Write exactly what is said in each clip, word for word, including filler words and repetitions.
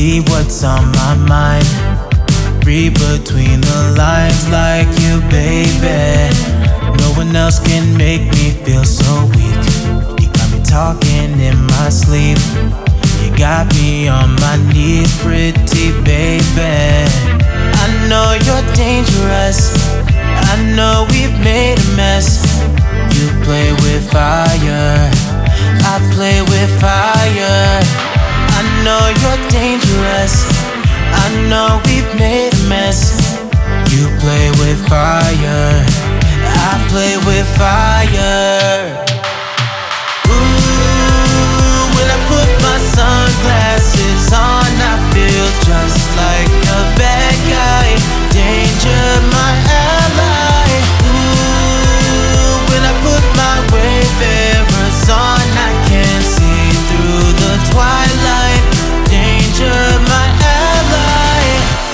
see what's on my mind. Read between the lines like you, baby. No one else can make me feel so weak. You got me talking in my sleep. You got me on my knees, pretty baby. I know you're dangerous. I know we've made a mess. You play with fire, I play with fire. I know you're dangerous. I know we've made a mess. You play with fire, I play with fire. Ooh, when I put my sunglasses on, I feel just like a bad guy. Danger, my ally. Ooh, when I put my Wayfarers on, I can see through the twilight. Danger, my ally.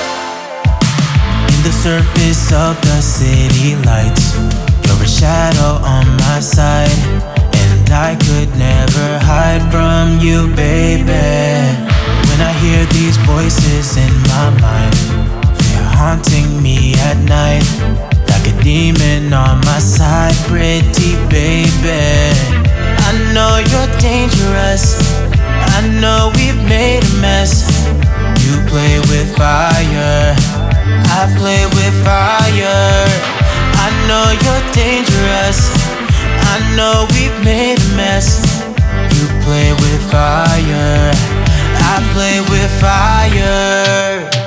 In the surface of the city lights, you're a shadow on my side, and I could never hide from you, baby. When I hear these voices in my mind, they're haunting me at night, like a demon on my side, pretty baby. I know you're dangerous. I know we've made a mess. You play with fire, I play with fire. I know you're dangerous. I know we've made a mess. You play with fire, I play with fire.